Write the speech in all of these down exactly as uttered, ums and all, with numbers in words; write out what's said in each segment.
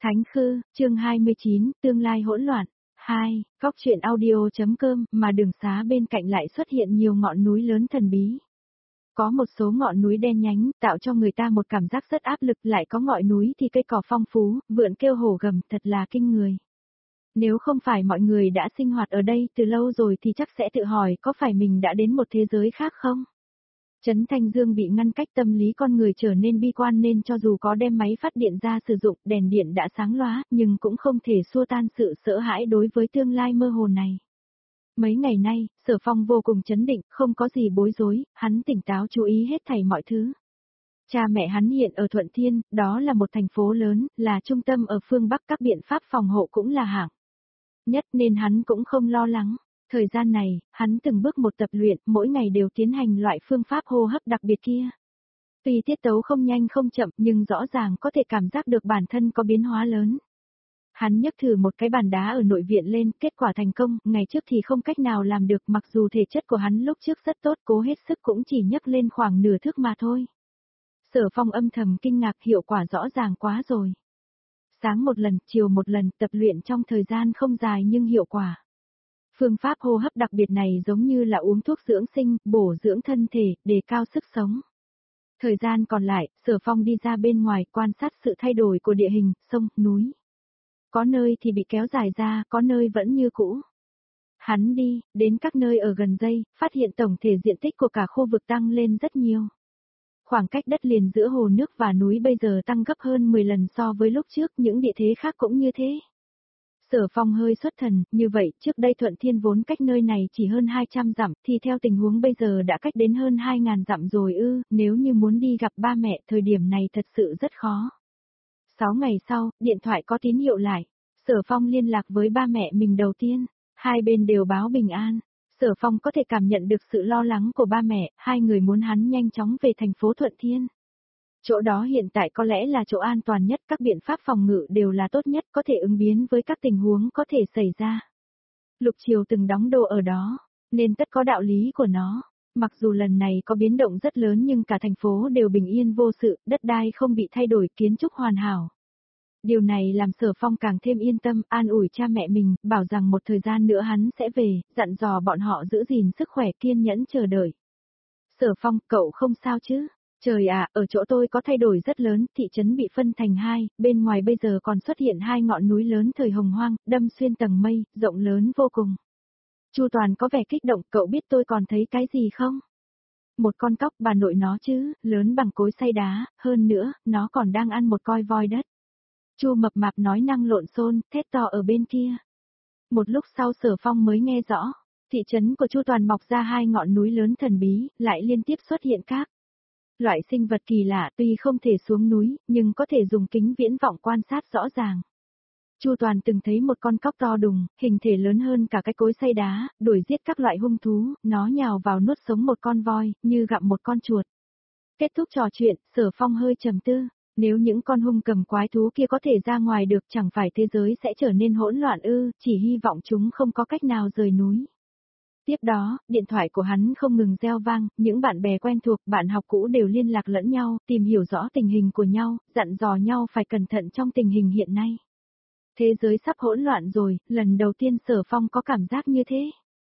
Thánh Khư, chương hai mươi chín, tương lai hỗn loạn. hai. Góc truyện audio.com, mà đường xá bên cạnh lại xuất hiện nhiều ngọn núi lớn thần bí. Có một số ngọn núi đen nhánh, tạo cho người ta một cảm giác rất áp lực, lại có ngọn núi thì cây cỏ phong phú, vượn kêu hổ gầm, thật là kinh người. Nếu không phải mọi người đã sinh hoạt ở đây từ lâu rồi thì chắc sẽ tự hỏi có phải mình đã đến một thế giới khác không? Trấn Thanh Dương bị ngăn cách, tâm lý con người trở nên bi quan nên cho dù có đem máy phát điện ra sử dụng, đèn điện đã sáng lóa, nhưng cũng không thể xua tan sự sợ hãi đối với tương lai mơ hồ này. Mấy ngày nay, Sở Phong vô cùng chấn định, không có gì bối rối, hắn tỉnh táo chú ý hết thảy mọi thứ. Cha mẹ hắn hiện ở Thuận Thiên, đó là một thành phố lớn, là trung tâm ở phương Bắc, các biện pháp phòng hộ cũng là hạng nhất nên hắn cũng không lo lắng. Thời gian này, hắn từng bước một tập luyện, mỗi ngày đều tiến hành loại phương pháp hô hấp đặc biệt kia. Tuy tiết tấu không nhanh không chậm nhưng rõ ràng có thể cảm giác được bản thân có biến hóa lớn. Hắn nhấc thử một cái bàn đá ở nội viện lên, kết quả thành công, ngày trước thì không cách nào làm được, mặc dù thể chất của hắn lúc trước rất tốt, cố hết sức cũng chỉ nhấc lên khoảng nửa thước mà thôi. Sở Phong âm thầm kinh ngạc, hiệu quả rõ ràng quá rồi. Sáng một lần, chiều một lần, tập luyện trong thời gian không dài nhưng hiệu quả. Phương pháp hô hấp đặc biệt này giống như là uống thuốc dưỡng sinh, bổ dưỡng thân thể, đề cao sức sống. Thời gian còn lại, Sở Phong đi ra bên ngoài quan sát sự thay đổi của địa hình, sông, núi. Có nơi thì bị kéo dài ra, có nơi vẫn như cũ. Hắn đi, đến các nơi ở gần dây, phát hiện tổng thể diện tích của cả khu vực tăng lên rất nhiều. Khoảng cách đất liền giữa hồ nước và núi bây giờ tăng gấp hơn mười lần so với lúc trước, những địa thế khác cũng như thế. Sở Phong hơi xuất thần, như vậy, trước đây Thuận Thiên vốn cách nơi này chỉ hơn hai trăm dặm, thì theo tình huống bây giờ đã cách đến hơn hai nghìn dặm rồi ư, nếu như muốn đi gặp ba mẹ, thời điểm này thật sự rất khó. Sáu ngày sau, điện thoại có tín hiệu lại. Sở Phong liên lạc với ba mẹ mình đầu tiên, hai bên đều báo bình an. Sở Phong có thể cảm nhận được sự lo lắng của ba mẹ, hai người muốn hắn nhanh chóng về thành phố Thuận Thiên. Chỗ đó hiện tại có lẽ là chỗ an toàn nhất, các biện pháp phòng ngự đều là tốt nhất, có thể ứng biến với các tình huống có thể xảy ra. Lục Triều từng đóng đô ở đó, nên tất có đạo lý của nó. Mặc dù lần này có biến động rất lớn nhưng cả thành phố đều bình yên vô sự, đất đai không bị thay đổi, kiến trúc hoàn hảo. Điều này làm Sở Phong càng thêm yên tâm, an ủi cha mẹ mình, bảo rằng một thời gian nữa hắn sẽ về, dặn dò bọn họ giữ gìn sức khỏe, kiên nhẫn chờ đợi. Sở Phong, cậu không sao chứ? Trời ạ, ở chỗ tôi có thay đổi rất lớn, thị trấn bị phân thành hai, bên ngoài bây giờ còn xuất hiện hai ngọn núi lớn thời hồng hoang, đâm xuyên tầng mây, rộng lớn vô cùng. Chu Toàn có vẻ kích động, cậu biết tôi còn thấy cái gì không? Một con cóc, bà nội nó chứ, lớn bằng cối xay đá, hơn nữa, nó còn đang ăn một coi voi đất. Chu Mập Mạp nói năng lộn xộn, thét to ở bên kia. Một lúc sau Sở Phong mới nghe rõ, thị trấn của Chu Toàn mọc ra hai ngọn núi lớn thần bí, lại liên tiếp xuất hiện các loại sinh vật kỳ lạ, tuy không thể xuống núi, nhưng có thể dùng kính viễn vọng quan sát rõ ràng. Chu Toàn từng thấy một con cóc to đùng, hình thể lớn hơn cả cái cối xay đá, đuổi giết các loại hung thú, nó nhào vào nuốt sống một con voi, như gặm một con chuột. Kết thúc trò chuyện, Sở Phong hơi trầm tư, nếu những con hung cầm quái thú kia có thể ra ngoài được, chẳng phải thế giới sẽ trở nên hỗn loạn ư, chỉ hy vọng chúng không có cách nào rời núi. Tiếp đó, điện thoại của hắn không ngừng reo vang, những bạn bè quen thuộc, bạn học cũ đều liên lạc lẫn nhau, tìm hiểu rõ tình hình của nhau, dặn dò nhau phải cẩn thận trong tình hình hiện nay. Thế giới sắp hỗn loạn rồi, lần đầu tiên Sở Phong có cảm giác như thế.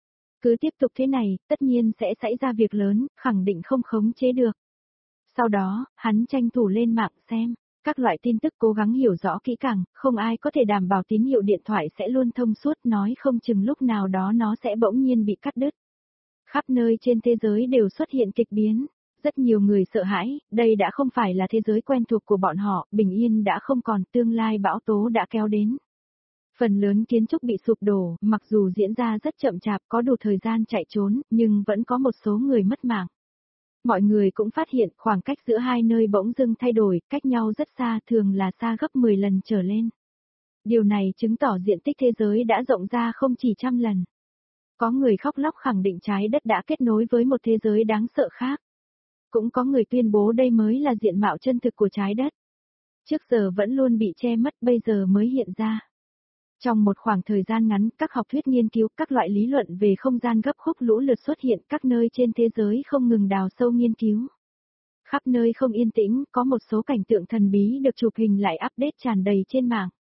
Cứ tiếp tục thế này, tất nhiên sẽ xảy ra việc lớn, khẳng định không khống chế được. Sau đó, hắn tranh thủ lên mạng xem các loại tin tức, cố gắng hiểu rõ kỹ càng, không ai có thể đảm bảo tín hiệu điện thoại sẽ luôn thông suốt, nói không chừng lúc nào đó nó sẽ bỗng nhiên bị cắt đứt. Khắp nơi trên thế giới đều xuất hiện kịch biến, rất nhiều người sợ hãi, đây đã không phải là thế giới quen thuộc của bọn họ, bình yên đã không còn, tương lai bão tố đã kéo đến. Phần lớn kiến trúc bị sụp đổ, mặc dù diễn ra rất chậm chạp, có đủ thời gian chạy trốn, nhưng vẫn có một số người mất mạng. Mọi người cũng phát hiện khoảng cách giữa hai nơi bỗng dưng thay đổi, cách nhau rất xa, thường là xa gấp mười lần trở lên. Điều này chứng tỏ diện tích thế giới đã rộng ra không chỉ trăm lần. Có người khóc lóc khẳng định trái đất đã kết nối với một thế giới đáng sợ khác. Cũng có người tuyên bố đây mới là diện mạo chân thực của trái đất. Trước giờ vẫn luôn bị che mất, bây giờ mới hiện ra. Trong một khoảng thời gian ngắn, các học thuyết nghiên cứu, các loại lý luận về không gian gấp khúc lũ lượt xuất hiện, các nơi trên thế giới không ngừng đào sâu nghiên cứu. Khắp nơi không yên tĩnh, có một số cảnh tượng thần bí được chụp hình lại update tràn đầy trên mạng.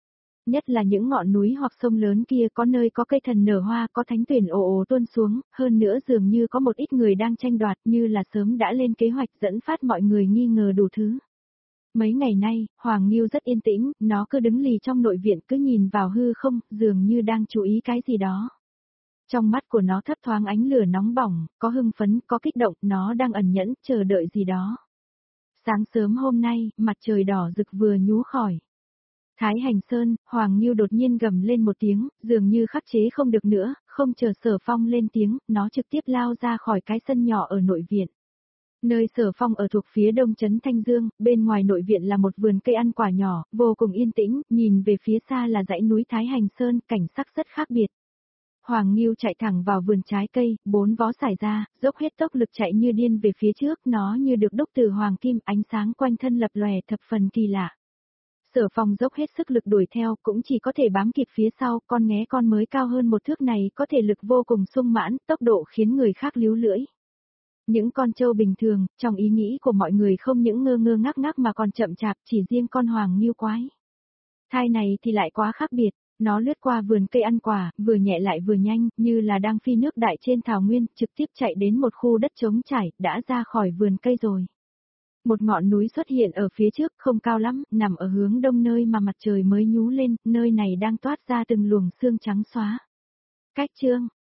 Nhất là những ngọn núi hoặc sông lớn kia có nơi có cây thần nở hoa, có thánh tuyển ồ ồ tuôn xuống, hơn nữa dường như có một ít người đang tranh đoạt như là sớm đã lên kế hoạch dẫn phát mọi người nghi ngờ đủ thứ. Mấy ngày nay, Hoàng Nghiêu rất yên tĩnh, nó cứ đứng lì trong nội viện cứ nhìn vào hư không, dường như đang chú ý cái gì đó. Trong mắt của nó thấp thoáng ánh lửa nóng bỏng, có hưng phấn, có kích động, nó đang ẩn nhẫn, chờ đợi gì đó. Sáng sớm hôm nay, mặt trời đỏ rực vừa nhú khỏi Thái Hành Sơn, Hoàng Nghiêu đột nhiên gầm lên một tiếng, dường như khắc chế không được nữa, không chờ Sở Phong lên tiếng, nó trực tiếp lao ra khỏi cái sân nhỏ ở nội viện. Nơi Sở Phong ở thuộc phía đông trấn Thanh Dương, bên ngoài nội viện là một vườn cây ăn quả nhỏ, vô cùng yên tĩnh, nhìn về phía xa là dãy núi Thái Hành Sơn, cảnh sắc rất khác biệt. Hoàng Nghiêu chạy thẳng vào vườn trái cây, bốn vó xải ra, dốc hết tốc lực chạy như điên về phía trước, nó như được đúc từ hoàng kim, ánh sáng quanh thân lập lòe thập phần kỳ lạ. Sở Phong dốc hết sức lực đuổi theo, cũng chỉ có thể bám kịp phía sau, con nghé con mới cao hơn một thước này có thể lực vô cùng sung mãn, tốc độ khiến người khác líu lưỡi. Những con trâu bình thường, trong ý nghĩ của mọi người không những ngơ ngơ ngác ngác mà còn chậm chạp, chỉ riêng con Hoàng Nghiêu quái thai này thì lại quá khác biệt. Nó lướt qua vườn cây ăn quả, vừa nhẹ lại vừa nhanh, như là đang phi nước đại trên thảo nguyên, trực tiếp chạy đến một khu đất trống trải, đã ra khỏi vườn cây rồi. Một ngọn núi xuất hiện ở phía trước, không cao lắm, nằm ở hướng đông nơi mà mặt trời mới nhú lên, nơi này đang toát ra từng luồng sương trắng xóa. Cách chương